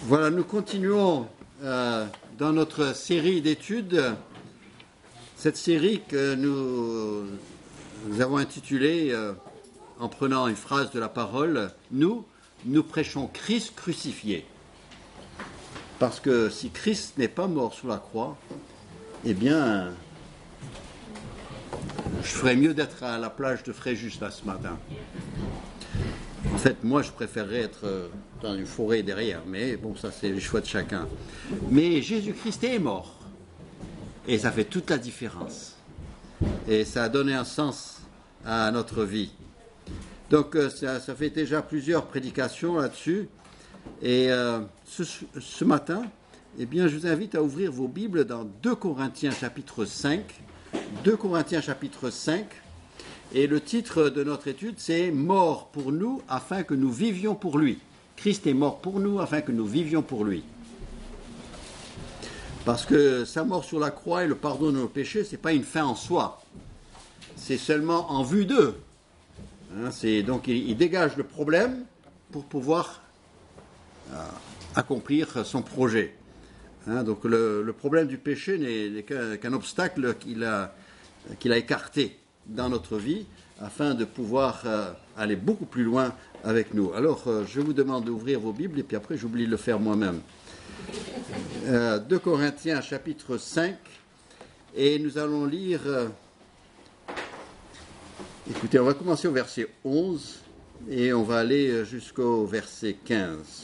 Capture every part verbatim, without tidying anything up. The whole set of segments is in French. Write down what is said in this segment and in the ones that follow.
Voilà, nous continuons euh, dans notre série d'études, cette série que nous, nous avons intitulée, euh, en prenant une phrase de la parole, « Nous, nous prêchons Christ crucifié ». Parce que si Christ n'est pas mort sur la croix, eh bien, je ferais mieux d'être à la plage de Fréjus là ce matin. En fait, moi, je préférerais être dans une forêt derrière, mais bon, ça, c'est les choix de chacun. Mais Jésus-Christ est mort, et ça fait toute la différence. Et ça a donné un sens à notre vie. Donc, ça, ça fait déjà plusieurs prédications là-dessus. Et euh, ce, ce matin, eh bien, je vous invite à ouvrir vos Bibles dans deux Corinthiens chapitre cinq. deux Corinthiens chapitre cinq. Et le titre de notre étude, c'est « Mort pour nous afin que nous vivions pour lui ». Christ est mort pour nous afin que nous vivions pour lui. Parce que sa mort sur la croix et le pardon de nos péchés, ce n'est pas une fin en soi. C'est seulement en vue d'eux. Hein, c'est, donc il, il dégage le problème pour pouvoir euh, accomplir son projet. Hein, donc le, le problème du péché n'est, n'est qu'un, qu'un obstacle qu'il a, qu'il a écarté dans notre vie, afin de pouvoir euh, aller beaucoup plus loin avec nous. Alors, euh, je vous demande d'ouvrir vos Bibles, et puis après, j'oublie de le faire moi-même. Euh, deux Corinthiens, chapitre cinq, et nous allons lire... Euh, écoutez, on va commencer au verset onze, et on va aller jusqu'au verset quinze.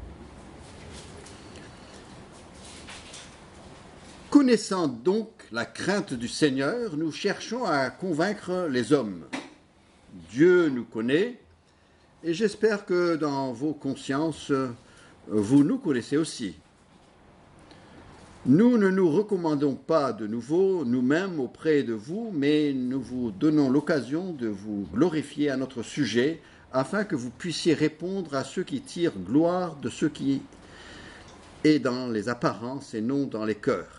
Connaissant donc la crainte du Seigneur, nous cherchons à convaincre les hommes. Dieu nous connaît, et j'espère que dans vos consciences, vous nous connaissez aussi. Nous ne nous recommandons pas de nouveau nous-mêmes auprès de vous, mais nous vous donnons l'occasion de vous glorifier à notre sujet, afin que vous puissiez répondre à ceux qui tirent gloire de ce qui est dans les apparences et non dans les cœurs.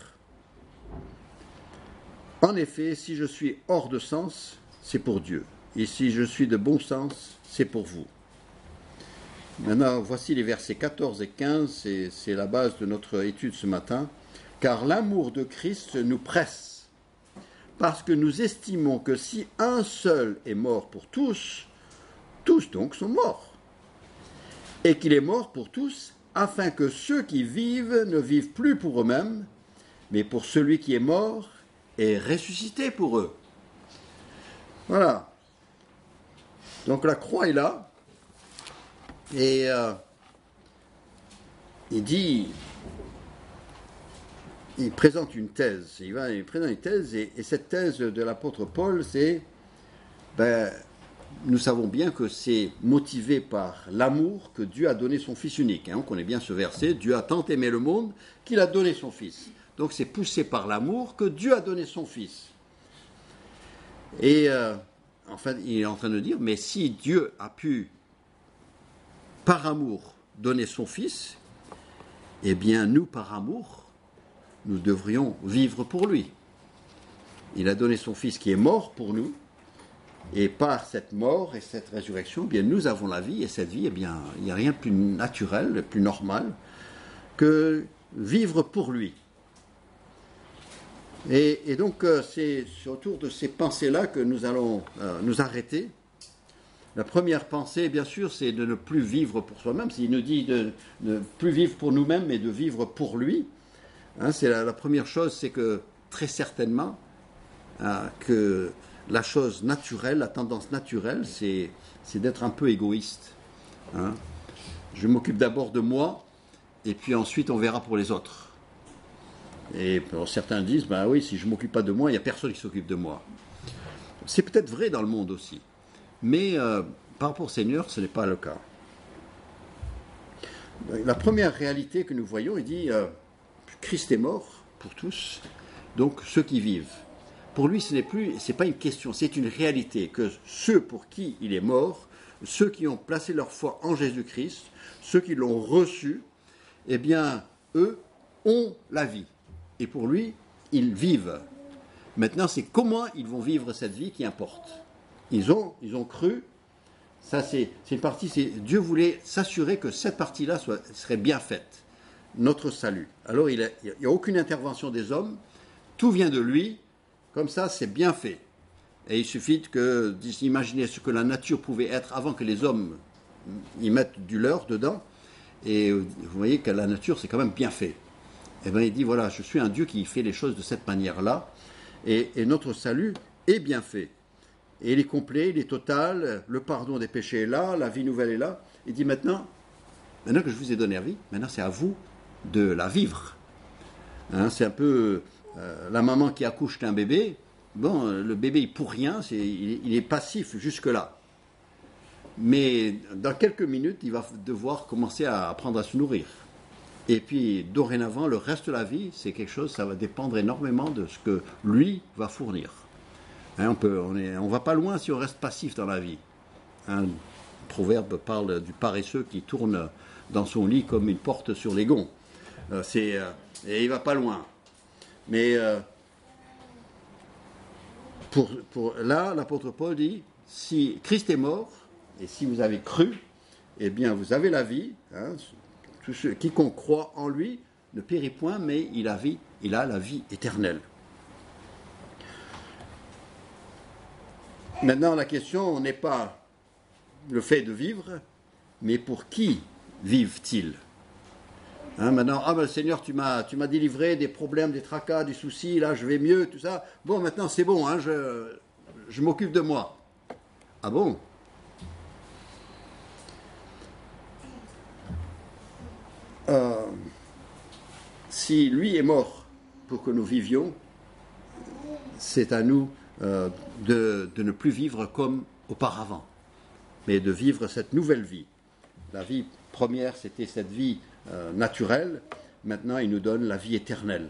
En effet, si je suis hors de sens, c'est pour Dieu. Et si je suis de bon sens, c'est pour vous. Maintenant, voici les versets quatorze et quinze, c'est, c'est la base de notre étude ce matin. Car l'amour de Christ nous presse, parce que nous estimons que si un seul est mort pour tous, tous donc sont morts. Et qu'il est mort pour tous, afin que ceux qui vivent ne vivent plus pour eux-mêmes, mais pour celui qui est mort et ressuscité pour eux. Voilà. Donc la croix est là. Et euh, il dit, il présente une thèse. Il, va, il présente une thèse et, et cette thèse de l'apôtre Paul, c'est, ben, nous savons bien que c'est motivé par l'amour que Dieu a donné son Fils unique. Hein, on connaît bien ce verset, Dieu a tant aimé le monde qu'il a donné son Fils. Donc c'est poussé par l'amour que Dieu a donné son Fils. Et euh, en fait, il est en train de dire, mais si Dieu a pu, par amour, donner son Fils, eh bien nous, par amour, nous devrions vivre pour lui. Il a donné son Fils qui est mort pour nous, et par cette mort et cette résurrection, eh bien nous avons la vie, et cette vie, eh bien, il n'y a rien de plus naturel, de plus normal, que vivre pour lui. Et, et donc, euh, c'est autour de ces pensées-là que nous allons euh, nous arrêter. La première pensée, bien sûr, c'est de ne plus vivre pour soi-même. Il nous dit de ne plus vivre pour nous-mêmes, mais de vivre pour lui. Hein, c'est la, la première chose, c'est que, très certainement, euh, que la chose naturelle, la tendance naturelle, c'est, c'est d'être un peu égoïste. Hein. Je m'occupe d'abord de moi, et puis ensuite, on verra pour les autres. Et certains disent, ben oui, si je ne m'occupe pas de moi, il n'y a personne qui s'occupe de moi. C'est peut-être vrai dans le monde aussi. Mais euh, par rapport au Seigneur, ce n'est pas le cas. La première réalité que nous voyons, il dit, euh, Christ est mort pour tous, donc ceux qui vivent. Pour lui, ce n'est plus, c'est pas une question, c'est une réalité que ceux pour qui il est mort, ceux qui ont placé leur foi en Jésus-Christ, ceux qui l'ont reçu, eh bien, eux ont la vie. Et pour lui, ils vivent. Maintenant, c'est comment ils vont vivre cette vie qui importe. Ils ont, ils ont cru, ça c'est, c'est une partie, c'est, Dieu voulait s'assurer que cette partie-là soit, serait bien faite. notre salut. Alors il n'y a, a aucune intervention des hommes, tout vient de lui, comme ça c'est bien fait. Et il suffit que d'imaginer ce que la nature pouvait être avant que les hommes y mettent du leur dedans, et vous voyez que la nature c'est quand même bien fait. Et bien il dit voilà, je suis un Dieu qui fait les choses de cette manière-là, et, et notre salut est bien fait. Et il est complet, il est total, le pardon des péchés est là, la vie nouvelle est là. Il dit maintenant, maintenant que je vous ai donné la vie, maintenant c'est à vous de la vivre. Hein, c'est un peu euh, la maman qui accouche d'un bébé. Bon, le bébé il pour rien, c'est, il, il est passif jusque-là. Mais dans quelques minutes, il va devoir commencer à apprendre à se nourrir. Et puis dorénavant, le reste de la vie, c'est quelque chose, ça va dépendre énormément de ce que lui va fournir. Hein, on peut, on est, on va pas loin si on reste passif dans la vie. Hein, le proverbe parle du paresseux qui tourne dans son lit comme une porte sur les gonds. Euh, c'est, euh, et il va pas loin. Mais euh, pour, pour, là, l'apôtre Paul dit, si Christ est mort, et si vous avez cru, eh bien vous avez la vie. Hein, tout ce, quiconque croit en lui ne périt point, mais il a, vie, il a la vie éternelle. Maintenant, la question n'est pas le fait de vivre, mais pour qui vivent-ils? Hein, maintenant, ah ben Seigneur, tu m'as, tu m'as délivré des problèmes, des tracas, des soucis, là je vais mieux, tout ça. Bon, maintenant c'est bon, hein, je, je m'occupe de moi. Ah bon? Euh, si lui est mort pour que nous vivions, c'est à nous euh, de, de ne plus vivre comme auparavant, mais de vivre cette nouvelle vie. La vie première, c'était cette vie euh, naturelle. Maintenant, il nous donne la vie éternelle.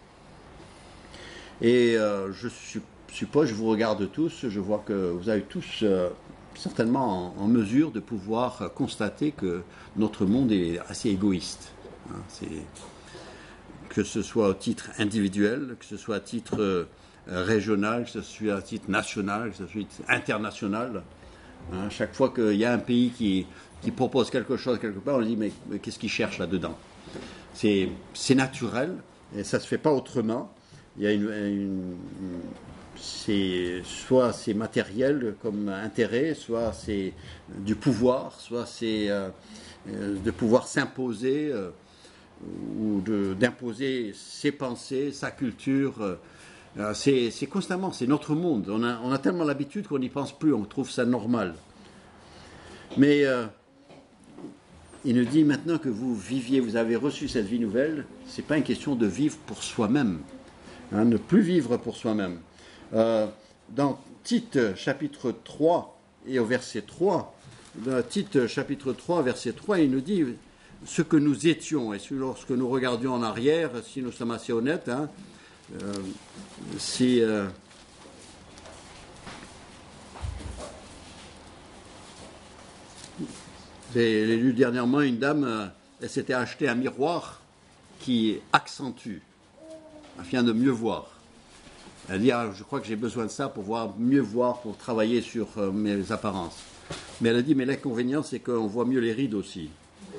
Et euh, je suppose, je vous regarde tous, je vois que vous avez tous euh, certainement en, en mesure de pouvoir constater que notre monde est assez égoïste. Hein, c'est, que ce soit au titre individuel, que ce soit à titre euh, régional, que ce soit à titre national, que ce soit à titre international. Hein, chaque fois qu'il y a un pays qui, qui propose quelque chose quelque part, on dit mais, mais qu'est-ce qu'il cherche là-dedans? C'est, c'est naturel et ça ne se fait pas autrement. Il y a une, une, c'est, soit c'est matériel comme intérêt, soit c'est du pouvoir, soit c'est euh, de pouvoir s'imposer euh, ou de, d'imposer ses pensées, sa culture. Euh, c'est, c'est constamment, c'est notre monde. On a, on a tellement l'habitude qu'on n'y pense plus, on trouve ça normal. Mais euh, il nous dit maintenant que vous viviez, vous avez reçu cette vie nouvelle, ce n'est pas une question de vivre pour soi-même. Hein, ne plus vivre pour soi-même. Euh, dans Tite chapitre trois et au verset trois, dans Tite chapitre trois, verset trois, il nous dit ce que nous étions, et lorsque nous regardions en arrière, si nous sommes assez honnêtes, hein, euh, si... Euh, j'ai lu dernièrement une dame, euh, elle s'était acheté un miroir qui accentue, afin de mieux voir. Elle dit, ah, je crois que j'ai besoin de ça pour voir, mieux voir, pour travailler sur euh, mes apparences. Mais elle a dit, mais l'inconvénient, c'est qu'on voit mieux les rides aussi.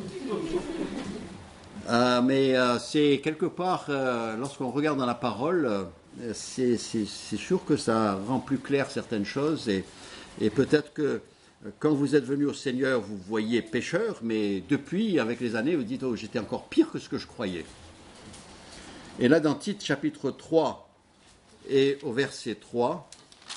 euh, mais euh, c'est quelque part, euh, lorsqu'on regarde dans la parole, euh, c'est, c'est, c'est sûr que ça rend plus clair certaines choses. Et, et peut-être que quand vous êtes venu au Seigneur, vous voyez pécheur, mais depuis, avec les années, vous dites, oh, j'étais encore pire que ce que je croyais. Et là, dans Tite, chapitre trois, et au verset trois,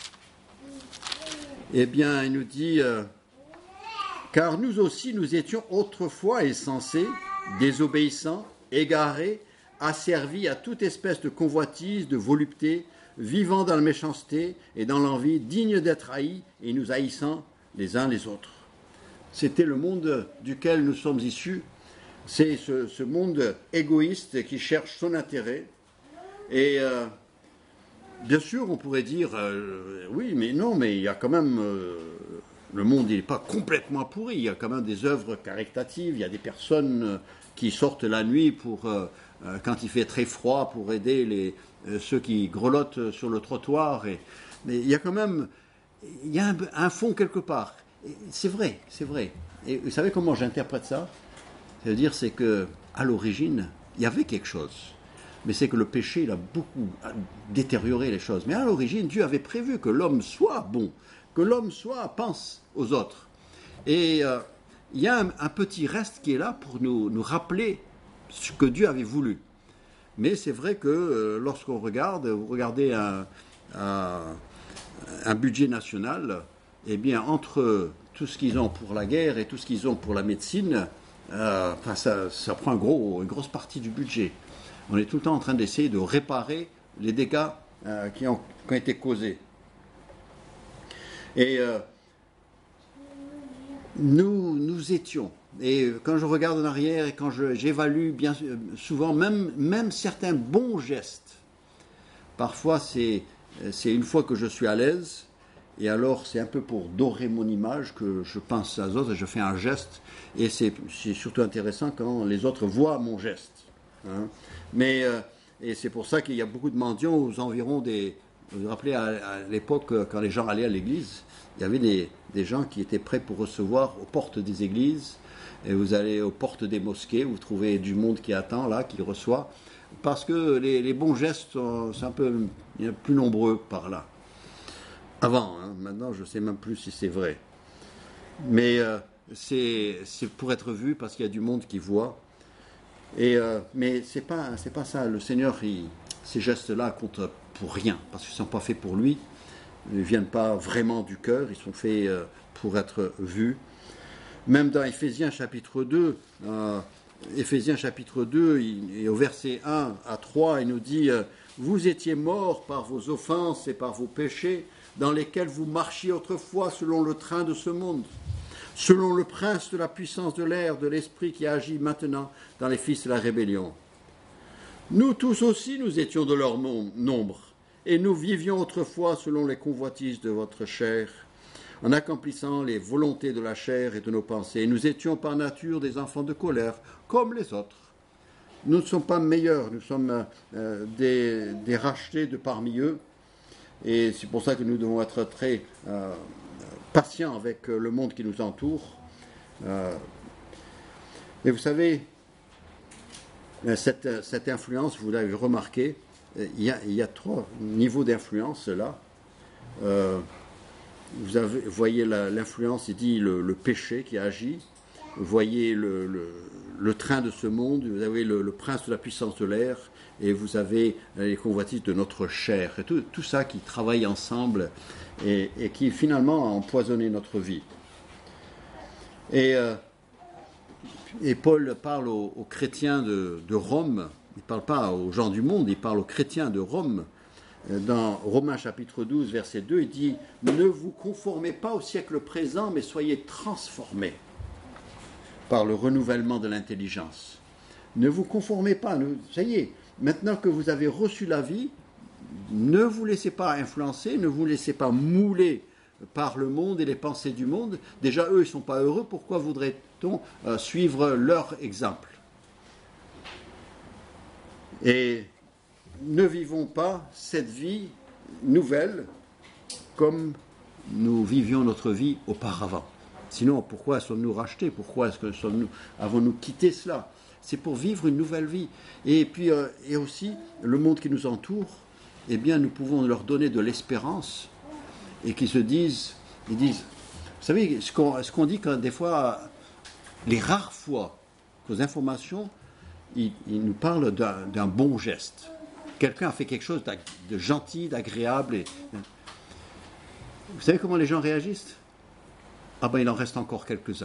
eh bien, il nous dit euh, « Car nous aussi, nous étions autrefois insensés, désobéissants, égarés, asservis à toute espèce de convoitise, de volupté, vivant dans la méchanceté et dans l'envie, dignes d'être haïs et nous haïssant les uns les autres. » C'était le monde duquel nous sommes issus. C'est ce, ce monde égoïste qui cherche son intérêt. Et euh, bien sûr, on pourrait dire, euh, oui, mais non, mais il y a quand même, euh, le monde n'est pas complètement pourri, il y a quand même des œuvres caritatives, il y a des personnes euh, qui sortent la nuit pour, euh, euh, quand il fait très froid, pour aider les, euh, ceux qui grelottent sur le trottoir. Et, mais il y a quand même, il y a un, un fond quelque part. Et c'est vrai, c'est vrai. Et vous savez comment j'interprète ça ? C'est-à-dire, c'est que à l'origine, il y avait quelque chose. Mais c'est que le péché, il a beaucoup détérioré les choses. Mais à l'origine, Dieu avait prévu que l'homme soit bon, que l'homme soit, pense aux autres. Et euh, il y a un, un petit reste qui est là pour nous, nous rappeler ce que Dieu avait voulu. Mais c'est vrai que euh, lorsqu'on regarde, vous regardez un, un, un budget national, eh bien, entre tout ce qu'ils ont pour la guerre et tout ce qu'ils ont pour la médecine, euh, enfin, ça, ça prend un gros, une grosse partie du budget. On est tout le temps en train d'essayer de réparer les dégâts euh, qui, ont, qui ont été causés. Et euh, nous, nous étions, et quand je regarde en arrière et quand je, j'évalue bien souvent, même, même certains bons gestes, parfois c'est, c'est une fois que je suis à l'aise, et alors c'est un peu pour dorer mon image que je pense aux autres et je fais un geste, et c'est, c'est surtout intéressant quand les autres voient mon geste. Hein. Mais euh, et c'est pour ça qu'il y a beaucoup de mendiants aux environs des. Vous vous rappelez à, à l'époque quand les gens allaient à l'église, il y avait des, des gens qui étaient prêts pour recevoir aux portes des églises. Et vous allez aux portes des mosquées, vous trouvez du monde qui attend là, qui reçoit, parce que les, les bons gestes sont, sont un peu il y a plus nombreux par là. Avant, hein, maintenant je ne sais même plus si c'est vrai. Mais euh, c'est, c'est pour être vu parce qu'il y a du monde qui voit. Et, euh, mais c'est pas, c'est pas ça. Le Seigneur, il, ces gestes-là comptent pour rien, parce qu'ils ne sont pas faits pour lui. Ils ne viennent pas vraiment du cœur, ils sont faits euh, pour être vus. Même dans Éphésiens chapitre deux, euh, Éphésiens chapitre deux, il, et au verset un à trois, il nous dit euh, « Vous étiez morts par vos offenses et par vos péchés, dans lesquels vous marchiez autrefois selon le train de ce monde. » Selon le prince de la puissance de l'air, de l'esprit qui agit maintenant dans les fils de la rébellion. Nous tous aussi, nous étions de leur nombre, et nous vivions autrefois selon les convoitises de votre chair, en accomplissant les volontés de la chair et de nos pensées. Et nous étions par nature des enfants de colère, comme les autres. Nous ne sommes pas meilleurs, nous sommes euh, des, des rachetés de parmi eux, et c'est pour ça que nous devons être très... Euh, patient avec le monde qui nous entoure. Euh, et vous savez, cette, cette influence, vous l'avez remarqué, il y a, il y a trois niveaux d'influence là. Euh, vous, avez, vous voyez la, l'influence, il dit le, le péché qui agit. Vous voyez le, le, le train de ce monde, vous avez le, le prince de la puissance de l'air, et vous avez les convoitises de notre chair. Et tout, tout ça qui travaille ensemble et, et qui finalement a empoisonné notre vie. Et, euh, et Paul parle aux, aux chrétiens de, de Rome, il ne parle pas aux gens du monde, il parle aux chrétiens de Rome. Dans Romains chapitre douze, verset deux, il dit « Ne vous conformez pas au siècle présent, mais soyez transformés par le renouvellement de l'intelligence. » Ne vous conformez pas, ne, ça y est, maintenant que vous avez reçu la vie, ne vous laissez pas influencer, ne vous laissez pas mouler par le monde et les pensées du monde. Déjà, eux, ils ne sont pas heureux, pourquoi voudrait-on euh, suivre leur exemple? Et ne vivons pas cette vie nouvelle comme nous vivions notre vie auparavant. Sinon, pourquoi sommes-nous rachetés? Pourquoi est-ce que sommes-nous, avons-nous quitté cela? C'est pour vivre une nouvelle vie. Et puis, euh, et aussi, le monde qui nous entoure, eh bien, nous pouvons leur donner de l'espérance et qu'ils se disent, ils disent, vous savez, ce qu'on, ce qu'on dit quand des fois, les rares fois qu'aux informations, ils, ils nous parlent d'un, d'un bon geste. Quelqu'un a fait quelque chose de gentil, d'agréable. Et... Vous savez comment les gens réagissent? Ah ben, il en reste encore quelques-uns.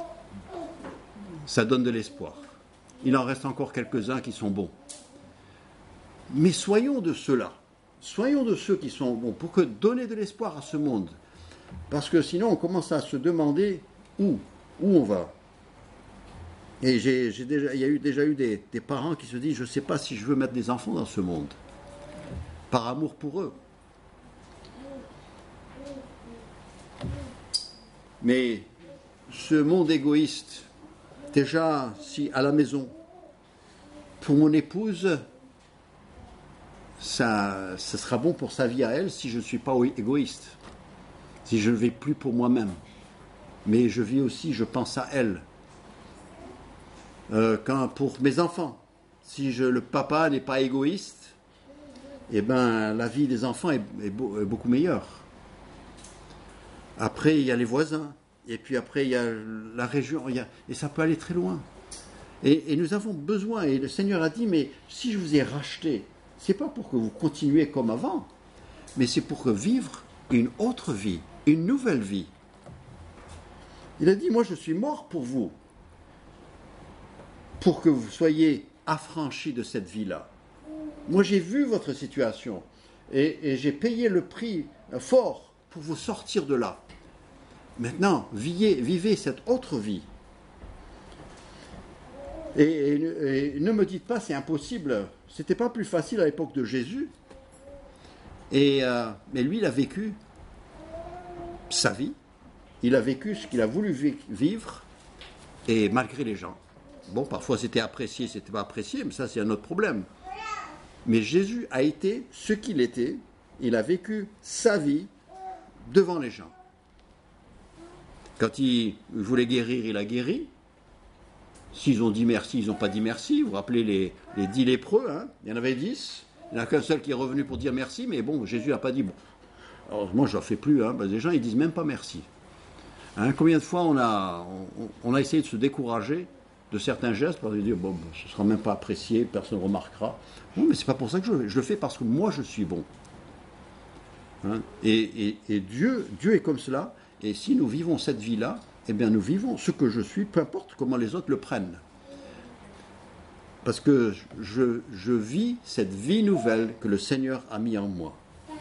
Ça donne de l'espoir. Il en reste encore quelques-uns qui sont bons. Mais soyons de ceux-là. Soyons de ceux qui sont bons pour que donner de l'espoir à ce monde. Parce que sinon, on commence à se demander où, où on va. Et j'ai, j'ai déjà, il y a eu, déjà eu des, des parents qui se disent, je ne sais pas si je veux mettre des enfants dans ce monde. Par amour pour eux. Mais ce monde égoïste, déjà, si à la maison, pour mon épouse, ça, ça sera bon pour sa vie à elle si je ne suis pas égoïste. Si je ne vis plus pour moi-même. Mais je vis aussi, je pense à elle. Euh, quand, pour mes enfants, si je, le papa n'est pas égoïste, eh ben, la vie des enfants est, est, beau, est beaucoup meilleure. Après, il y a les voisins. Et puis après, il y a la région. Il y a, et ça peut aller très loin. Et, et nous avons besoin. Et le Seigneur a dit, mais si je vous ai racheté, c'est pas pour que vous continuiez comme avant, mais c'est pour que vivre une autre vie, une nouvelle vie. Il a dit, moi je suis mort pour vous, pour que vous soyez affranchis de cette vie-là. Moi j'ai vu votre situation et, et j'ai payé le prix fort pour vous sortir de là. Maintenant, vivez, vivez cette autre vie. Et, et, et ne me dites pas c'est impossible. C'était pas plus facile à l'époque de Jésus. Et, euh, mais lui, il a vécu sa vie. Il a vécu ce qu'il a voulu vivre. Et malgré les gens. Bon, parfois c'était apprécié, c'était pas apprécié, mais ça c'est un autre problème. Mais Jésus a été ce qu'il était. Il a vécu sa vie devant les gens. Quand il voulait guérir, il a guéri. S'ils ont dit merci, ils n'ont pas dit merci. Vous vous rappelez les, les dix lépreux, hein, il y en avait dix. Il n'y en a qu'un seul qui est revenu pour dire merci, mais bon, Jésus n'a pas dit bon. Alors moi, je ne le fais plus. Hein, parce que les gens, ils ne disent même pas merci. Hein, combien de fois on a, on, on a essayé de se décourager de certains gestes pour dire bon, ce ne sera même pas apprécié, personne ne remarquera. Non, mais ce n'est pas pour ça que je, je le fais, parce que moi, je suis bon. Hein, et et, et Dieu, Dieu est comme cela. Et si nous vivons cette vie-là, eh bien nous vivons ce que je suis, peu importe comment les autres le prennent. Parce que je, je vis cette vie nouvelle que le Seigneur a mis en moi.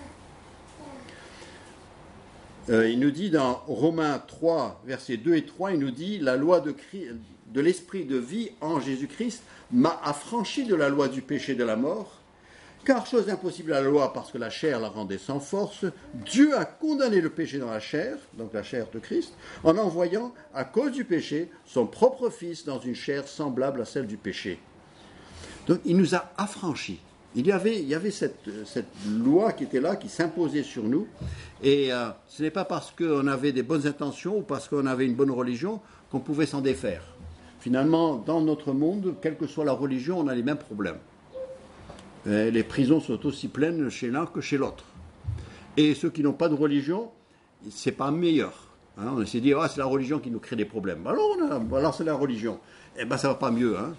Euh, il nous dit dans Romains trois, versets deux et trois, il nous dit « La loi de, de l'esprit de vie en Jésus-Christ m'a affranchi de la loi du péché et de la mort. Car chose impossible à la loi, parce que la chair la rendait sans force, Dieu a condamné le péché dans la chair, donc la chair de Christ, en envoyant, à cause du péché, son propre Fils dans une chair semblable à celle du péché. » Donc il nous a affranchis. Il y avait, il y avait cette, cette loi qui était là, qui s'imposait sur nous. Et euh, ce n'est pas parce qu'on avait des bonnes intentions ou parce qu'on avait une bonne religion qu'on pouvait s'en défaire. Finalement, dans notre monde, quelle que soit la religion, on a les mêmes problèmes. Et les prisons sont aussi pleines chez l'un que chez l'autre. Et ceux qui n'ont pas de religion, c'est pas meilleur. Hein, on essaie de dire, ah, c'est la religion qui nous crée des problèmes. Alors, on a, alors c'est la religion. Eh bien, ça ne va pas mieux. Hein.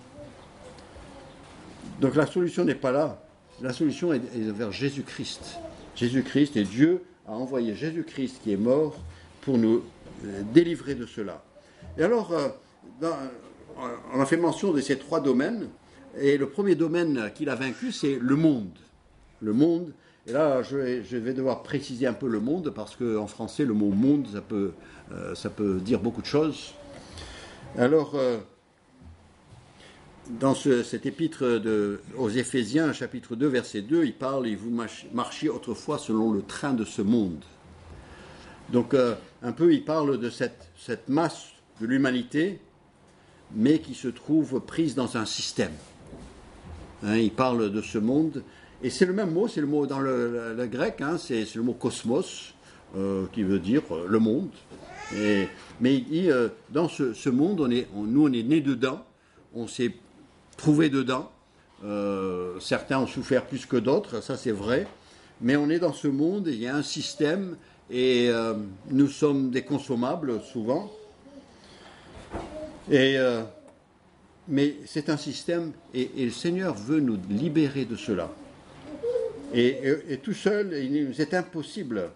Donc la solution n'est pas là. La solution est, est vers Jésus-Christ. Jésus-Christ, et Dieu a envoyé Jésus-Christ qui est mort pour nous euh, délivrer de cela. Et alors, euh, dans, on a fait mention de ces trois domaines. Et le premier domaine qu'il a vaincu, c'est le monde. Le monde. Et là, je vais, je vais devoir préciser un peu le monde, parce qu'en français, le mot monde, ça peut, euh, ça peut dire beaucoup de choses. Alors, euh, dans ce, cet épître de, aux Éphésiens, chapitre deux, verset deux, il parle « Et vous marchiez autrefois selon le train de ce monde ». Donc, euh, un peu, il parle de cette, cette masse de l'humanité, mais qui se trouve prise dans un système. Hein, il parle de ce monde, et c'est le même mot, c'est le mot dans le, le, le grec, hein, c'est, c'est le mot cosmos, euh, qui veut dire euh, le monde. Et, mais il dit, euh, dans ce, ce monde, on est, on, nous on est nés dedans, on s'est trouvé dedans, euh, certains ont souffert plus que d'autres, ça c'est vrai, mais on est dans ce monde, il y a un système, et euh, nous sommes des consommables souvent, et... Euh, Mais c'est un système, et, et le Seigneur veut nous libérer de cela. Et, et, et tout seul, c'est impossible.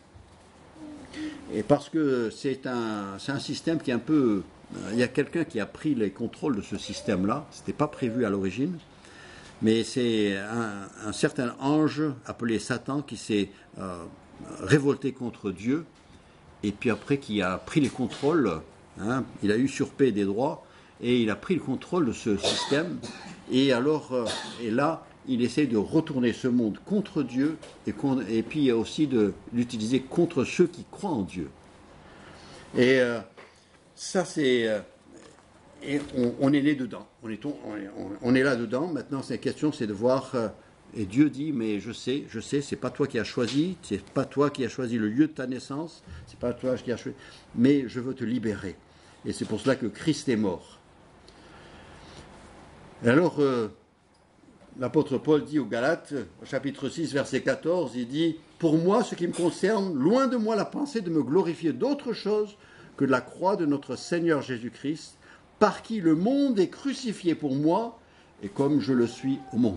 Et parce que c'est un, c'est un système qui est un peu... Il y a quelqu'un qui a pris les contrôles de ce système-là. Ce n'était pas prévu à l'origine. Mais c'est un, un certain ange appelé Satan qui s'est euh, révolté contre Dieu. Et puis après, qui a pris les contrôles. Hein, il a usurpé des droits. Et il a pris le contrôle de ce système, et alors, euh, et là, il essaie de retourner ce monde contre Dieu, et, con, et puis aussi de l'utiliser contre ceux qui croient en Dieu. Et euh, ça, c'est... Euh, et on, on est né dedans, on est, on, on, on est là dedans. Maintenant, la question, c'est de voir... Euh, et Dieu dit, mais je sais, je sais, c'est pas toi qui as choisi, c'est pas toi qui as choisi le lieu de ta naissance, c'est pas toi qui as choisi, mais je veux te libérer. Et c'est pour cela que Christ est mort. Et alors, euh, l'apôtre Paul dit aux Galates, au chapitre six, verset quatorze, il dit « Pour moi, ce qui me concerne, loin de moi la pensée de me glorifier d'autre chose que de la croix de notre Seigneur Jésus-Christ, par qui le monde est crucifié pour moi, et comme je le suis au monde. »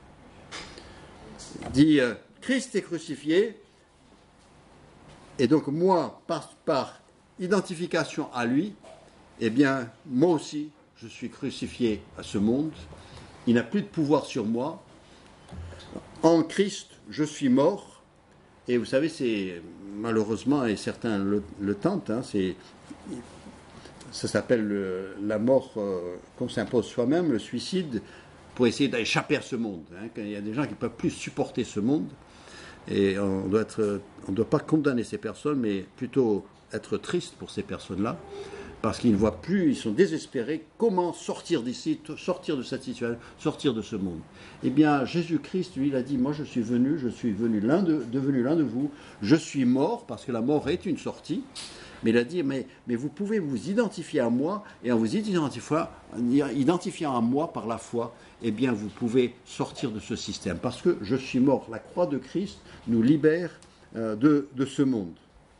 Il dit euh, « Christ est crucifié, et donc moi, par, par identification à lui, eh bien, moi aussi, je suis crucifié à ce monde. Il n'a plus de pouvoir sur moi. En Christ, je suis mort. » Et vous savez, c'est malheureusement, et certains le, le tentent, hein, c'est, ça s'appelle le, la mort euh, qu'on s'impose soi-même, le suicide, pour essayer d'échapper à ce monde. Hein. Il y a des gens qui ne peuvent plus supporter ce monde. Et on doit être, on ne doit pas condamner ces personnes, mais plutôt être triste pour ces personnes-là, parce qu'ils ne voient plus, ils sont désespérés, comment sortir d'ici, sortir de cette situation, sortir de ce monde. Eh bien, Jésus-Christ, lui, il a dit, moi je suis venu, je suis venu l'un de, devenu l'un de vous, je suis mort, parce que la mort est une sortie, mais il a dit, mais, mais vous pouvez vous identifier à moi, et en vous identifiant, identifiant à moi par la foi, eh bien, vous pouvez sortir de ce système, parce que je suis mort. La croix de Christ nous libère euh, de, de ce monde.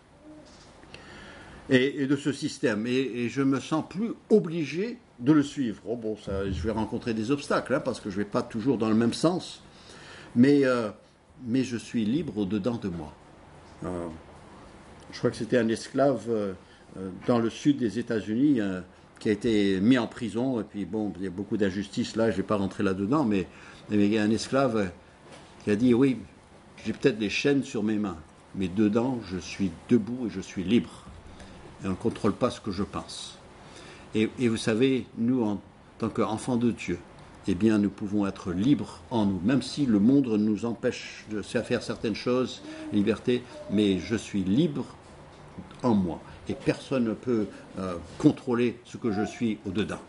Et, et de ce système, et, et je me sens plus obligé de le suivre. Oh bon, ça, je vais rencontrer des obstacles, hein, parce que je ne vais pas toujours dans le même sens, mais, euh, mais je suis libre au-dedans de moi. Euh, je crois que c'était un esclave euh, dans le sud des États-Unis euh, qui a été mis en prison, et puis bon, il y a beaucoup d'injustice là, je ne vais pas rentrer là-dedans, mais, mais il y a un esclave qui a dit, oui, j'ai peut-être des chaînes sur mes mains, mais dedans, je suis debout et je suis libre. Et on ne contrôle pas ce que je pense. Et, et vous savez, nous, en tant qu'enfants de Dieu, eh bien, nous pouvons être libres en nous, même si le monde nous empêche de faire certaines choses, liberté, mais je suis libre en moi. Et personne ne peut euh, contrôler ce que je suis au-dedans.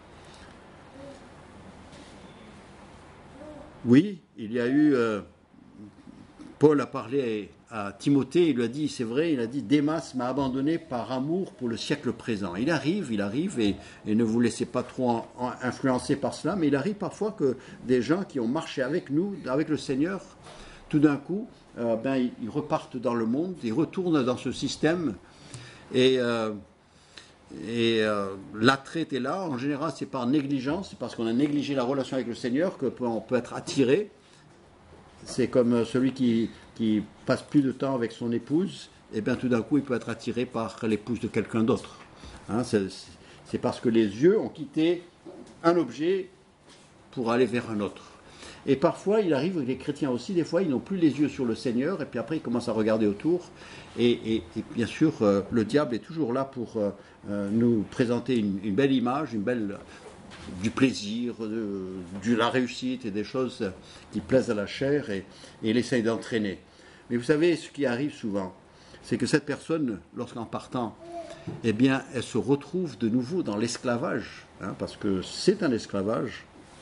Oui, il y a eu... Euh, Paul a parlé à Timothée, il lui a dit, c'est vrai, il a dit, Démas m'a abandonné par amour pour le siècle présent. Il arrive, il arrive, et, et ne vous laissez pas trop en, en, influencer par cela, mais il arrive parfois que des gens qui ont marché avec nous, avec le Seigneur, tout d'un coup, euh, ben, ils, ils repartent dans le monde, ils retournent dans ce système, et, euh, et euh, l'attrait est là. En général, c'est par négligence, c'est parce qu'on a négligé la relation avec le Seigneur qu'on peut être attiré. C'est comme celui qui, qui passe plus de temps avec son épouse, et bien tout d'un coup il peut être attiré par l'épouse de quelqu'un d'autre. Hein, c'est, c'est parce que les yeux ont quitté un objet pour aller vers un autre. Et parfois il arrive, les chrétiens aussi, des fois ils n'ont plus les yeux sur le Seigneur, et puis après ils commencent à regarder autour, et, et, et bien sûr euh, le diable est toujours là pour euh, euh, nous présenter une, une belle image, une belle... du plaisir, de, de la réussite et des choses qui plaisent à la chair, et, et il essaye d'entraîner. Mais vous savez, ce qui arrive souvent, c'est que cette personne, lorsqu'en partant, eh bien, elle se retrouve de nouveau dans l'esclavage, hein, parce que c'est un esclavage.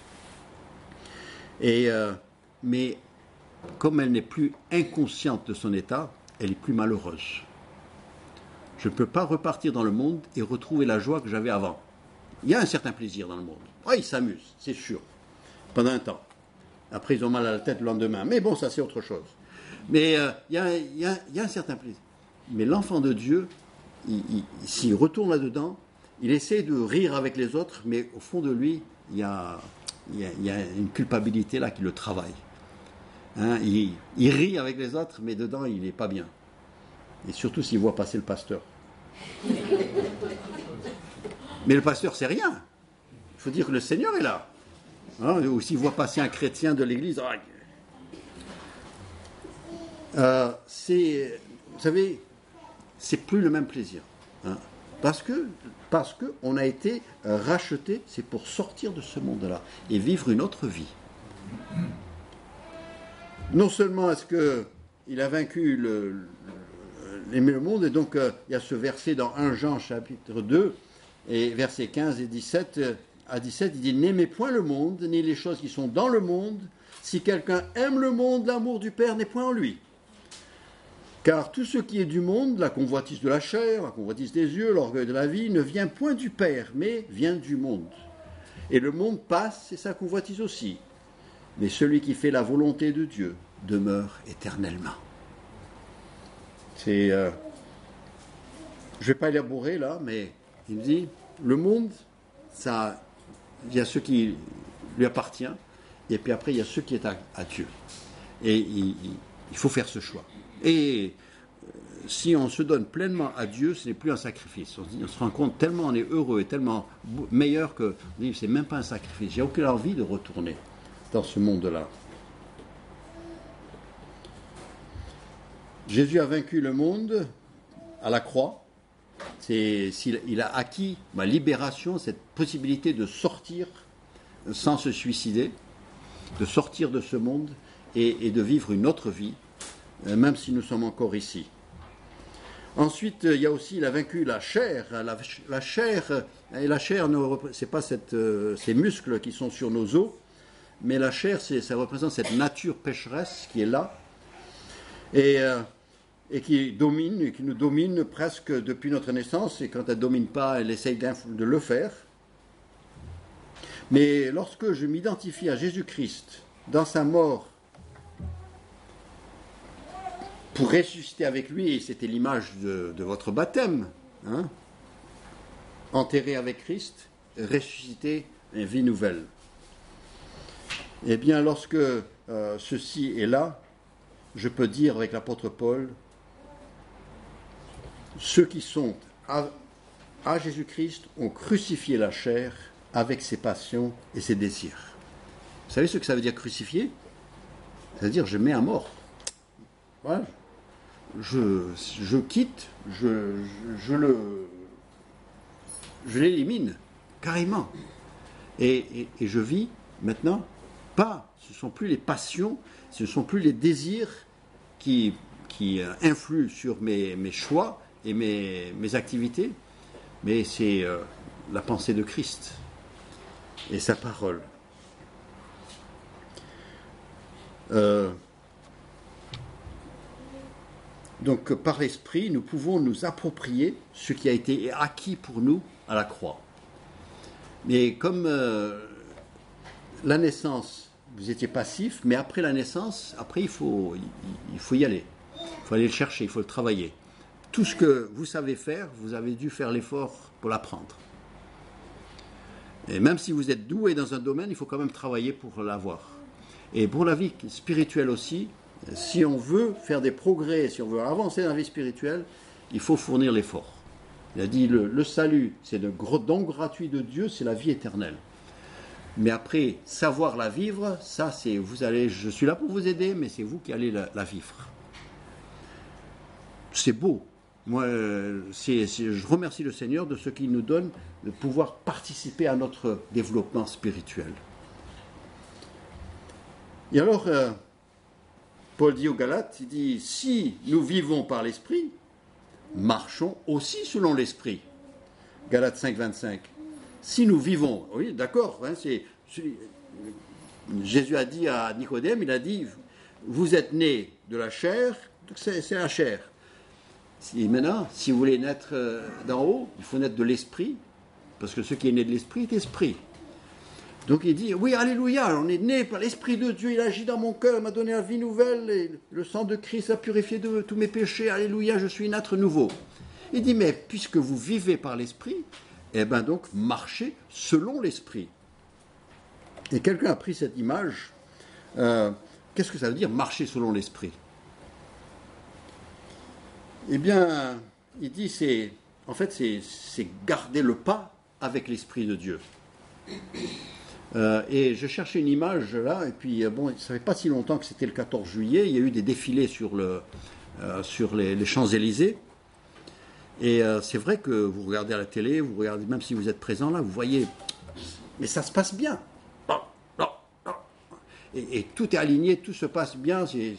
Et, euh, mais comme elle n'est plus inconsciente de son état, elle est plus malheureuse. Je ne peux pas repartir dans le monde et retrouver la joie que j'avais avant. Il y a un certain plaisir dans le monde. Oui, ils s'amusent, c'est sûr, pendant un temps. Après, ils ont mal à la tête le lendemain. Mais bon, ça, c'est autre chose. Mais euh, il, y a, il, y a, il y a un certain plaisir. Mais l'enfant de Dieu, il, il, s'il retourne là-dedans, il essaie de rire avec les autres, mais au fond de lui, il y a, il y a, il y a une culpabilité là qui le travaille. Hein, il, il rit avec les autres, mais dedans, il n'est pas bien. Et surtout s'il voit passer le pasteur. Mais le pasteur, c'est rien. Il faut dire que le Seigneur est là. Hein, ou s'il voit passer un chrétien de l'église, oh, euh, c'est, vous savez, c'est plus le même plaisir. Hein, parce que parce que on a été racheté, c'est pour sortir de ce monde-là et vivre une autre vie. Non seulement est-ce que il a vaincu le, le, le monde, et donc euh, il y a ce verset dans premier Jean chapitre deux, et versets quinze et dix-sept à dix-sept, il dit « N'aimez point le monde, ni les choses qui sont dans le monde. Si quelqu'un aime le monde, l'amour du Père n'est point en lui. Car tout ce qui est du monde, la convoitise de la chair, la convoitise des yeux, l'orgueil de la vie, ne vient point du Père, mais vient du monde. Et le monde passe et sa convoitise aussi. Mais celui qui fait la volonté de Dieu demeure éternellement. C'est, euh, je ne vais pas élaborer là, mais il dit, le monde, ça, il y a ce qui lui appartient, et puis après il y a ce qui est à, à Dieu. Et il, il faut faire ce choix. Et si on se donne pleinement à Dieu, ce n'est plus un sacrifice. On se, dit, on se rend compte tellement on est heureux et tellement meilleur que on dit, c'est même pas un sacrifice. J'ai aucune envie de retourner dans ce monde-là. Jésus a vaincu le monde à la croix. C'est, il a acquis ma libération, cette possibilité de sortir sans se suicider, de sortir de ce monde et, et de vivre une autre vie, même si nous sommes encore ici. Ensuite, il y a aussi, il a vaincu la chair. La, la chair, et la chair, ce n'est pas cette, euh, ces muscles qui sont sur nos os, mais la chair, c'est, ça représente cette nature pécheresse qui est là et, euh, et qui domine, et qui nous domine presque depuis notre naissance. Et quand elle ne domine pas, elle essaye de le faire. Mais lorsque je m'identifie à Jésus-Christ dans sa mort, pour ressusciter avec lui, et c'était l'image de, de votre baptême, hein, enterré avec Christ, ressuscité, une vie nouvelle. Eh bien, lorsque euh, ceci est là, je peux dire avec l'apôtre Paul, ceux qui sont à, à Jésus-Christ ont crucifié la chair avec ses passions et ses désirs. Vous savez ce que ça veut dire crucifier? C'est-à-dire je mets à mort. Voilà. Je, je quitte, je, je, je le, je l'élimine carrément. Et, et, et je vis maintenant pas, ce ne sont plus les passions, ce ne sont plus les désirs qui, qui influent sur mes, mes choix et mes, mes activités, mais c'est euh, la pensée de Christ et sa parole. Euh, Donc, par l'esprit, nous pouvons nous approprier ce qui a été acquis pour nous à la croix. Mais comme euh, la naissance, vous étiez passif, mais après la naissance, après, il faut, il, il faut y aller. Il faut aller le chercher, il faut le travailler. Tout ce que vous savez faire, vous avez dû faire l'effort pour l'apprendre. Et même si vous êtes doué dans un domaine, il faut quand même travailler pour l'avoir. Et pour la vie spirituelle aussi, si on veut faire des progrès, si on veut avancer dans la vie spirituelle, il faut fournir l'effort. Il a dit le, le salut, c'est le don gratuit de Dieu, c'est la vie éternelle. Mais après, savoir la vivre, ça c'est, vous allez, je suis là pour vous aider, mais c'est vous qui allez la, la vivre. C'est beau. Moi, c'est, c'est, je remercie le Seigneur de ce qu'il nous donne de pouvoir participer à notre développement spirituel. Et alors, euh, Paul dit aux Galates, il dit, si nous vivons par l'Esprit, marchons aussi selon l'Esprit. Galates cinq, vingt-cinq. Si nous vivons, oui, d'accord, hein, c'est, c'est, Jésus a dit à Nicodème, il a dit, vous êtes nés de la chair, c'est, c'est la chair. Et maintenant, si vous voulez naître d'en haut, il faut naître de l'Esprit, parce que ce qui est né de l'Esprit est Esprit. Donc il dit, oui, alléluia, on est né par l'Esprit de Dieu, il agit dans mon cœur, il m'a donné la vie nouvelle, et le sang de Christ a purifié de tous mes péchés, alléluia, je suis un être nouveau. Il dit, mais puisque vous vivez par l'Esprit, eh bien donc, marchez selon l'Esprit. Et quelqu'un a pris cette image, euh, qu'est-ce que ça veut dire, marcher selon l'Esprit? Eh bien, il dit, c'est, en fait, c'est, c'est garder le pas avec l'Esprit de Dieu. Euh, et je cherchais une image là, et puis bon, ça fait pas si longtemps que c'était le quatorze juillet, il y a eu des défilés sur, le, euh, sur les, les Champs-Élysées, et euh, c'est vrai que vous regardez à la télé, vous regardez, même si vous êtes présent là, vous voyez, mais ça se passe bien, et, et tout est aligné, tout se passe bien, c'est,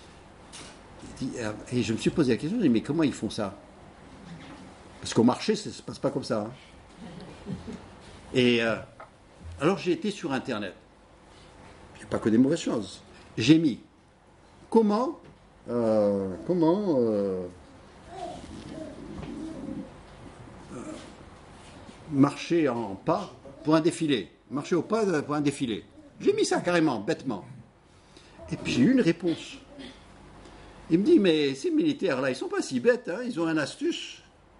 et je me suis posé la question, je me dis, mais comment ils font ça? Parce qu'au marché, ça ne se passe pas comme ça. Hein. Et euh, alors j'ai été sur Internet. Il n'y a pas que des mauvaises choses. J'ai mis comment, euh, comment euh, euh, marcher en pas pour un défilé. Marcher au pas pour un défilé. J'ai mis ça carrément, bêtement. Et puis j'ai eu une réponse. Il me dit, mais ces militaires-là, ils sont pas si bêtes, hein, ils ont un astuce.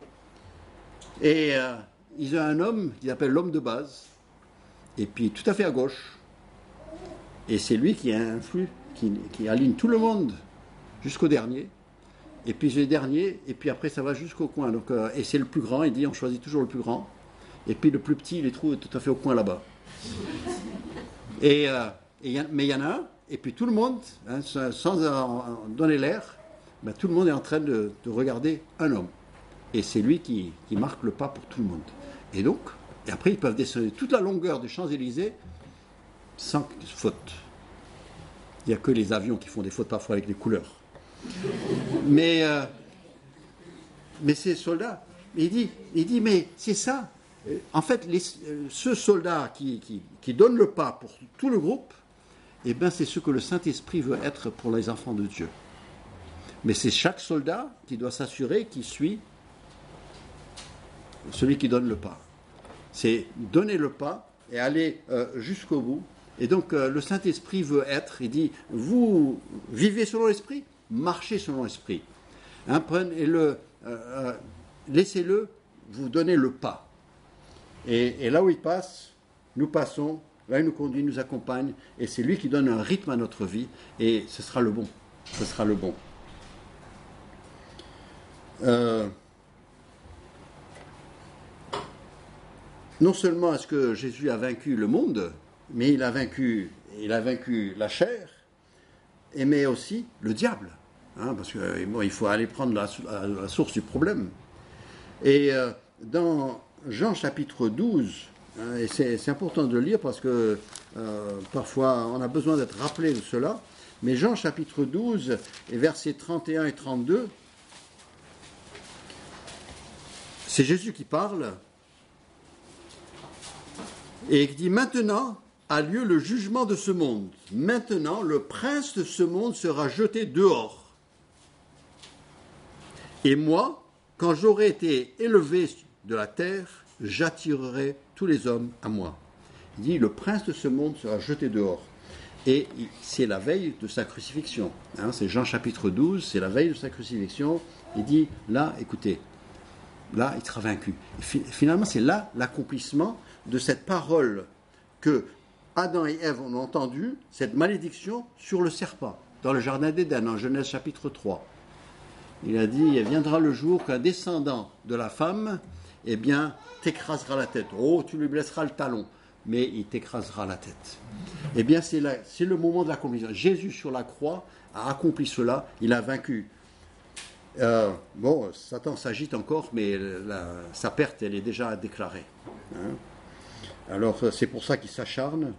Et euh, ils ont un homme qu'ils appellent l'homme de base, et puis tout à fait à gauche. Et c'est lui qui influe, qui, qui aligne tout le monde jusqu'au dernier. Et puis j'ai le dernier, et puis après ça va jusqu'au coin. Donc, euh, et c'est le plus grand, il dit, on choisit toujours le plus grand. Et puis le plus petit, il les trouve tout à fait au coin là-bas. Et, euh, et, mais il y en a un, et puis tout le monde, hein, sans en donner l'air, ben, tout le monde est en train de, de regarder un homme. Et c'est lui qui, qui marque le pas pour tout le monde. Et donc, et après ils peuvent descendre toute la longueur des Champs-Élysées sans faute. Il n'y a que les avions qui font des fautes parfois avec les couleurs. Mais, euh, mais ces soldats, il dit, il dit mais c'est ça. En fait, les, ce soldat qui, qui, qui donne le pas pour tout le groupe, eh ben, c'est ce que le Saint-Esprit veut être pour les enfants de Dieu. Mais c'est chaque soldat qui doit s'assurer qu'il suit celui qui donne le pas. C'est donner le pas et aller euh, jusqu'au bout. Et donc, euh, le Saint-Esprit veut être, il dit, vous vivez selon l'Esprit, marchez selon l'Esprit. Hein, prenez-le, euh, laissez-le vous donner le pas. Et, et là où il passe, nous passons, là il nous conduit, nous accompagne, et c'est lui qui donne un rythme à notre vie, et ce sera le bon. Ce sera le bon. Euh, non seulement est-ce que Jésus a vaincu le monde, mais il a vaincu, il a vaincu la chair, et mais aussi le diable, hein, parce que bon, il faut aller prendre la, la, la source du problème. Et euh, dans Jean chapitre douze, hein, et c'est, c'est important de le lire parce que euh, parfois on a besoin d'être rappelé de cela, mais Jean chapitre douze, et versets trente et un et trente-deux, c'est Jésus qui parle, et qui dit « Maintenant a lieu le jugement de ce monde. Maintenant, le prince de ce monde sera jeté dehors. Et moi, quand j'aurai été élevé de la terre, j'attirerai tous les hommes à moi. » Il dit « Le prince de ce monde sera jeté dehors. » Et c'est la veille de sa crucifixion. Hein, c'est Jean chapitre douze, c'est la veille de sa crucifixion. Il dit « Là, écoutez, là, il sera vaincu. » Finalement, c'est là l'accomplissement de cette parole que Adam et Ève ont entendue, cette malédiction sur le serpent, dans le jardin d'Éden, en Genèse chapitre trois. Il a dit, il viendra le jour qu'un descendant de la femme, eh bien, t'écrasera la tête. Oh, tu lui blesseras le talon, mais il t'écrasera la tête. Eh bien, c'est, la, c'est le moment de l'accomplissement. Jésus sur la croix a accompli cela, il a vaincu. Euh, bon, Satan s'agite encore, mais la, sa perte, elle est déjà déclarée. Hein. Alors, c'est pour ça qu'il s'acharne.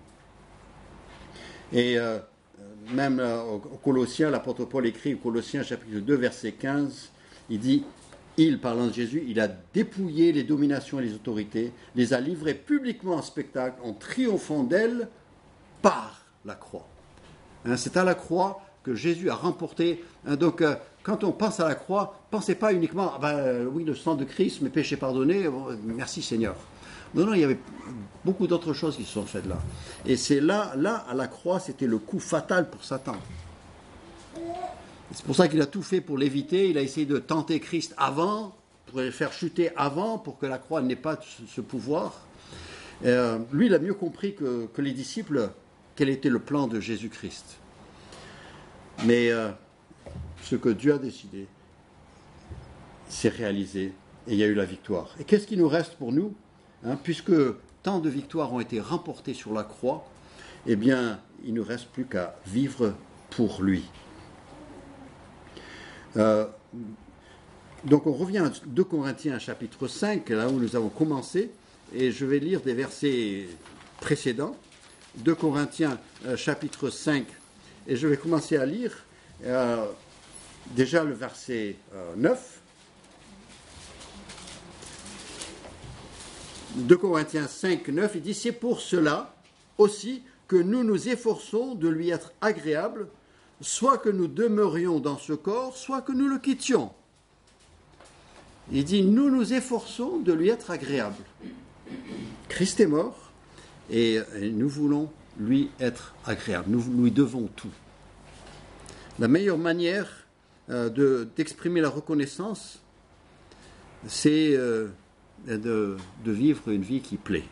Et euh, même euh, aux Colossiens, l'apôtre Paul écrit, aux Colossiens chapitre deux, verset quinze, il dit, il, parlant de Jésus, il a dépouillé les dominations et les autorités, les a livrées publiquement en spectacle, en triomphant d'elles par la croix. Hein, c'est à la croix que Jésus a remporté. Hein, donc, euh, quand on pense à la croix, pensez pas uniquement, ah ben, euh, oui, le sang de Christ, mes péchés pardonnés, bon, merci Seigneur. Non, non, il y avait beaucoup d'autres choses qui se sont faites là. Et c'est là, là, à la croix, c'était le coup fatal pour Satan. C'est pour ça qu'il a tout fait pour l'éviter. Il a essayé de tenter Christ avant, pour le faire chuter avant, pour que la croix n'ait pas ce, ce pouvoir. Euh, lui, il a mieux compris que, que les disciples quel était le plan de Jésus-Christ. Mais euh, ce que Dieu a décidé, c'est réalisé, et il y a eu la victoire. Et qu'est-ce qui nous reste pour nous ? Hein, puisque tant de victoires ont été remportées sur la croix, eh bien, il ne nous reste plus qu'à vivre pour lui. Euh, donc on revient à deux Corinthiens chapitre cinq, là où nous avons commencé, et je vais lire des versets précédents. deux Corinthiens euh, chapitre cinq, et je vais commencer à lire euh, déjà le verset euh, neuf. deux Corinthiens cinq, neuf, il dit « C'est pour cela aussi que nous nous efforçons de lui être agréables, soit que nous demeurions dans ce corps, soit que nous le quittions. » Il dit « Nous nous efforçons de lui être agréables. » Christ est mort, et, et nous voulons lui être agréable. Nous lui devons tout. La meilleure manière euh, de, d'exprimer la reconnaissance, c'est euh, de, de vivre une vie qui plaît.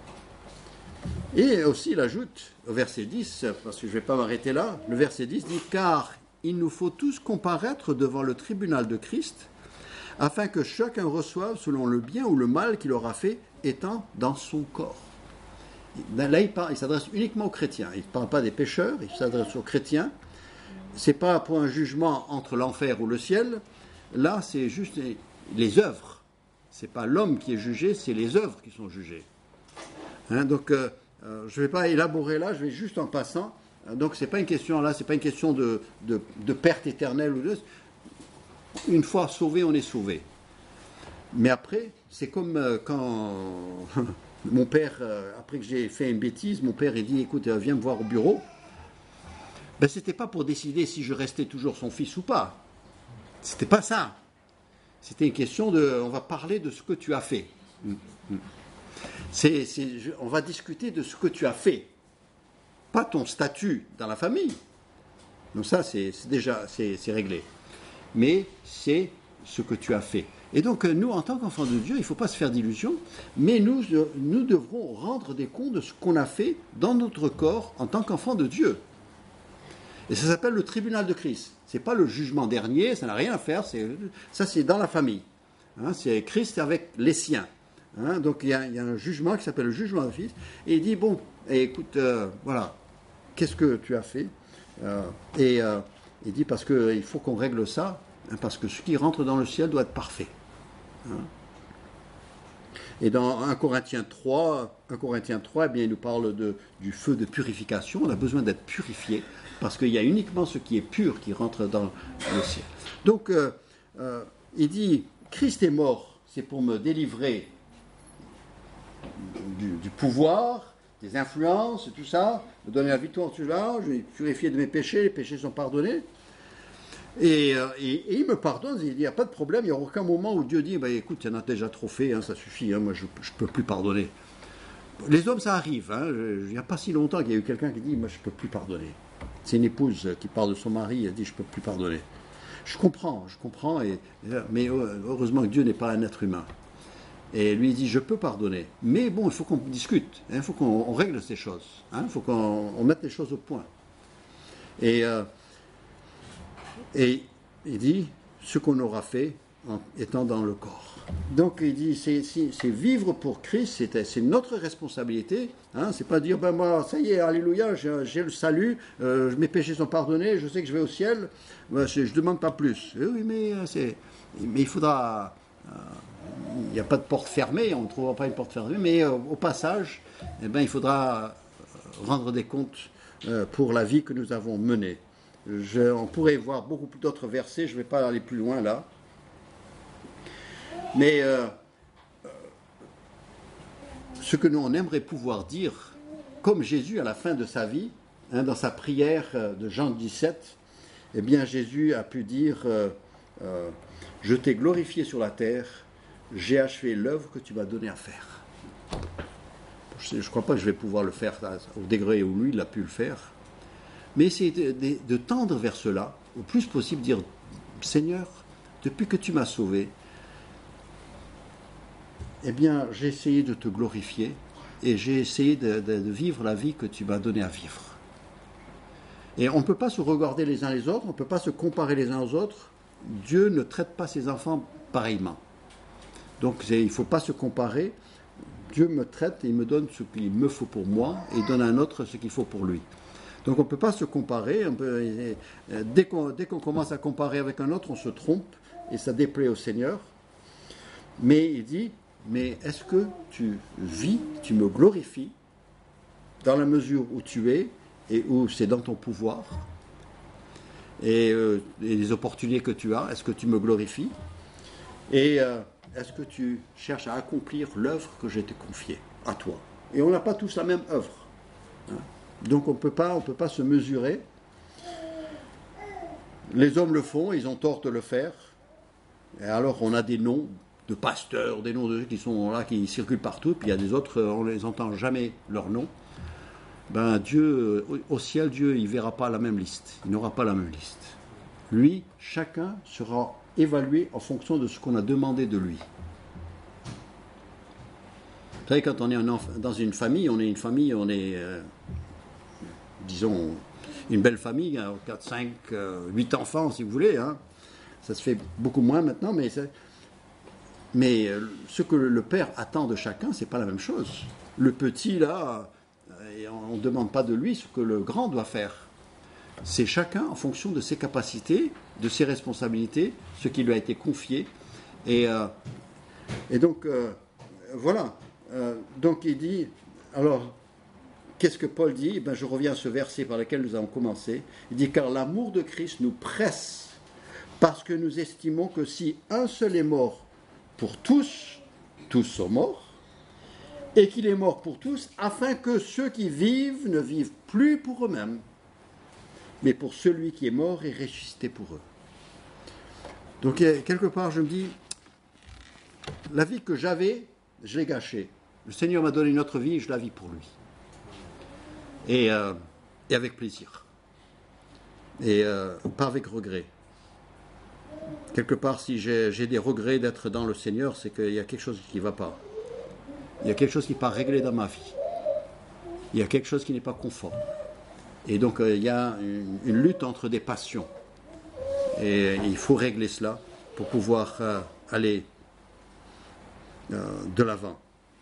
Et aussi, il ajoute au verset dix, parce que je ne vais pas m'arrêter là, le verset dix dit « Car il nous faut tous comparaître devant le tribunal de Christ, afin que chacun reçoive selon le bien ou le mal qu'il aura fait, étant dans son corps. » Là, il, parle, il s'adresse uniquement aux chrétiens. Il ne parle pas des pécheurs, il s'adresse aux chrétiens. Ce n'est pas pour un jugement entre l'enfer ou le ciel. Là, c'est juste les, les œuvres. Ce n'est pas l'homme qui est jugé, c'est les œuvres qui sont jugées. Hein, donc, euh, euh, je ne vais pas élaborer là, je vais juste en passant. Donc, ce n'est pas une question là, ce n'est pas une question de, de, de perte éternelle ou de. Une fois sauvé, on est sauvé. Mais après, c'est comme euh, quand mon père, euh, après que j'ai fait une bêtise, mon père il dit, écoute, euh, viens me voir au bureau. Ben, c'était pas pour décider si je restais toujours son fils ou pas. C'était pas ça. C'était une question de, on va parler de ce que tu as fait. C'est, c'est, je, on va discuter de ce que tu as fait, pas ton statut dans la famille. Donc ça, c'est, c'est déjà, c'est, c'est réglé. Mais c'est ce que tu as fait. Et donc, nous, en tant qu'enfants de Dieu, il ne faut pas se faire d'illusions, mais nous, nous devrons rendre des comptes de ce qu'on a fait dans notre corps en tant qu'enfants de Dieu. Et ça s'appelle le tribunal de Christ. Ce n'est pas le jugement dernier, ça n'a rien à faire, c'est, ça c'est dans la famille. Hein, c'est Christ avec les siens. Hein, donc, il y, a, il y a un jugement qui s'appelle le jugement de Christ, et il dit, bon, écoute, euh, voilà, qu'est-ce que tu as fait euh, Et euh, il dit, parce qu'il faut qu'on règle ça, hein, parce que ce qui rentre dans le ciel doit être parfait. Hein. Et dans un Corinthiens trois, un Corinthiens trois, eh bien, il nous parle de, du feu de purification. On a besoin d'être purifié, parce qu'il y a uniquement ce qui est pur qui rentre dans le ciel. Donc, euh, euh, il dit, Christ est mort, c'est pour me délivrer du, du pouvoir, des influences, tout ça, me donner la victoire sur là, je vais purifier de mes péchés, les péchés sont pardonnés. Et, euh, et, et il me pardonne, il dit, il n'y a pas de problème, il n'y a aucun moment où Dieu dit, bah, écoute, il y en a déjà trop fait, hein, ça suffit, hein, moi je ne peux plus pardonner. Les hommes, ça arrive, hein, il n'y a pas si longtemps qu'il y a eu quelqu'un qui dit, moi je ne peux plus pardonner. C'est une épouse qui parle de son mari, elle dit, je ne peux plus pardonner. Je comprends, je comprends, et, mais heureusement que Dieu n'est pas un être humain. Et lui, il dit, je peux pardonner, mais bon, il faut qu'on discute, il hein, faut qu'on on règle ces choses, il hein, faut qu'on on mette les choses au point. Et... Euh, Et il dit, ce qu'on aura fait en étant dans le corps. Donc il dit, c'est, c'est, c'est vivre pour Christ, c'est, c'est notre responsabilité. Hein, c'est pas dire, ben moi, ça y est, alléluia, j'ai, j'ai le salut, euh, mes péchés sont pardonnés, je sais que je vais au ciel, ben, je ne demande pas plus. Et oui, mais, c'est, mais il faudra... Euh, il n'y a pas de porte fermée, on ne trouvera pas une porte fermée, mais euh, au passage, eh ben, il faudra rendre des comptes euh, pour la vie que nous avons menée. Je, on pourrait voir beaucoup d'autres versets, je ne vais pas aller plus loin là. Mais euh, ce que nous on aimerait pouvoir dire, comme Jésus à la fin de sa vie, hein, dans sa prière de Jean dix-sept, eh bien Jésus a pu dire euh, euh, je t'ai glorifié sur la terre, j'ai achevé l'œuvre que tu m'as donné à faire. Je ne crois pas que je vais pouvoir le faire au degré où lui il a pu le faire. Mais essayer de, de, de tendre vers cela, au plus possible, dire Seigneur, depuis que tu m'as sauvé, eh bien, j'ai essayé de te glorifier et j'ai essayé de, de, de vivre la vie que tu m'as donnée à vivre. Et on ne peut pas se regarder les uns les autres, on ne peut pas se comparer les uns aux autres. Dieu ne traite pas ses enfants pareillement. Donc, il ne faut pas se comparer. Dieu me traite et il me donne ce qu'il me faut pour moi et il donne à un autre ce qu'il faut pour lui. Donc on ne peut pas se comparer, on peut, dès, qu'on, dès qu'on commence à comparer avec un autre, on se trompe et ça déplaît au Seigneur. Mais il dit, mais est-ce que tu vis, tu me glorifies dans la mesure où tu es et où c'est dans ton pouvoir et, euh, et les opportunités que tu as, est-ce que tu me glorifies et euh, est-ce que tu cherches à accomplir l'œuvre que j'ai te confiée à toi. Et on n'a pas tous la même œuvre. Hein. Donc on ne peut pas, on peut pas se mesurer. Les hommes le font, ils ont tort de le faire. Et alors on a des noms de pasteurs, des noms de ceux qui sont là, qui circulent partout, puis il y a des autres, on ne les entend jamais leur nom. Ben Dieu, au ciel, Dieu, il ne verra pas la même liste. Il n'aura pas la même liste. Lui, chacun sera évalué en fonction de ce qu'on a demandé de lui. Vous savez, quand on est dans une famille, on est une famille, on est, euh, disons, une belle famille, hein, quatre, cinq, huit enfants, si vous voulez. Hein. Ça se fait beaucoup moins maintenant, mais, mais euh, ce que le père attend de chacun, c'est pas la même chose. Le petit, là, euh, on ne demande pas de lui ce que le grand doit faire. C'est chacun en fonction de ses capacités, de ses responsabilités, ce qui lui a été confié. Et, euh, et donc, euh, voilà. Euh, donc, il dit, alors, qu'est-ce que Paul dit? Ben, je reviens à ce verset par lequel nous avons commencé. Il dit, car l'amour de Christ nous presse, parce que nous estimons que si un seul est mort pour tous, tous sont morts, et qu'il est mort pour tous, afin que ceux qui vivent ne vivent plus pour eux-mêmes, mais pour celui qui est mort et ressuscité pour eux. Donc, quelque part, je me dis, la vie que j'avais, je l'ai gâchée. Le Seigneur m'a donné une autre vie et je la vis pour lui. Et, euh, et avec plaisir. Et euh, pas avec regret. Quelque part, si j'ai, j'ai des regrets d'être dans le Seigneur, c'est qu'il y a quelque chose qui ne va pas. Il y a quelque chose qui n'est pas réglé dans ma vie. Il y a quelque chose qui n'est pas conforme. Et donc, euh, il y a une, une lutte entre des passions. Et il faut régler cela pour pouvoir euh, aller euh, de l'avant.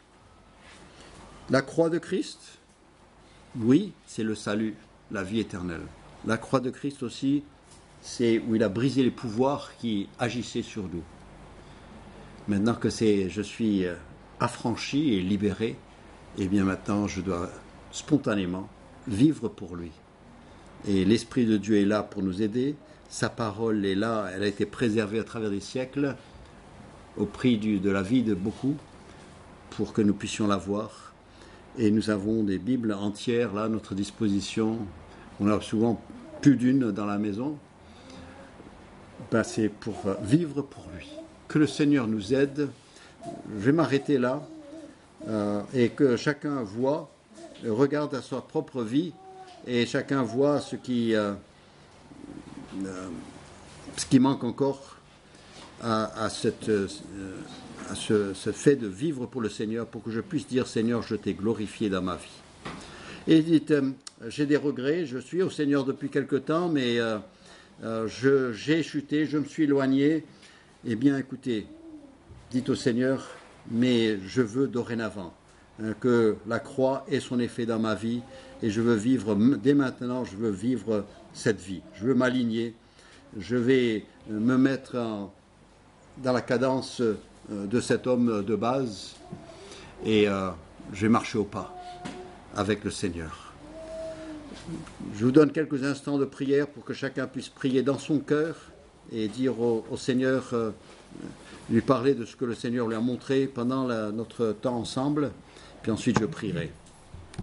La croix de Christ, oui, c'est le salut, la vie éternelle. La croix de Christ aussi, c'est où il a brisé les pouvoirs qui agissaient sur nous. Maintenant que c'est, je suis affranchi et libéré, eh bien maintenant je dois spontanément vivre pour lui. Et l'Esprit de Dieu est là pour nous aider. Sa parole est là, elle a été préservée à travers des siècles, au prix du, de la vie de beaucoup, pour que nous puissions la voir. Et nous avons des Bibles entières là à notre disposition. On a souvent plus d'une dans la maison. Ben, c'est pour vivre pour lui. Que le Seigneur nous aide. Je vais m'arrêter là euh, et que chacun voit, regarde à sa propre vie et chacun voit ce qui, euh, euh, ce qui manque encore à, à, cette, euh, à ce, ce fait de vivre pour le Seigneur, pour que je puisse dire Seigneur, je t'ai glorifié dans ma vie. Et il dit, euh, j'ai des regrets, je suis au Seigneur depuis quelque temps, mais euh, euh, je, j'ai chuté, je me suis éloigné. Eh bien, écoutez, dites au Seigneur, mais je veux dorénavant hein, que la croix ait son effet dans ma vie et je veux vivre, dès maintenant, je veux vivre cette vie. Je veux m'aligner, je vais me mettre en, dans la cadence euh, de cet homme de base et euh, je vais marcher au pas avec le Seigneur. Je vous donne quelques instants de prière pour que chacun puisse prier dans son cœur et dire au, au Seigneur, euh, lui parler de ce que le Seigneur lui a montré pendant la, notre temps ensemble, puis ensuite je prierai.